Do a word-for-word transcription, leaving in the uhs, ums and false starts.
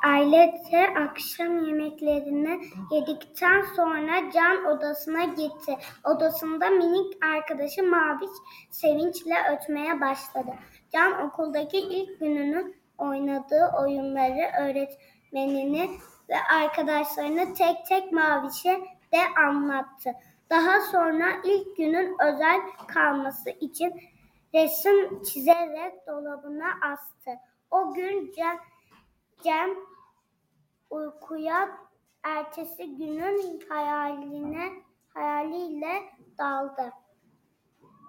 Ailece akşam yemeklerini yedikten sonra Can odasına gitti. Odasında minik arkadaşı Maviş sevinçle ötmeye başladı. Can okuldaki ilk gününü, oynadığı oyunları, öğretmenini ve arkadaşlarını tek tek Maviş'e de anlattı. Daha sonra ilk günün özel kalması için resim çizerek dolabına astı. O gün Cem, Cem uykuya ertesi günün hayaline hayaliyle daldı.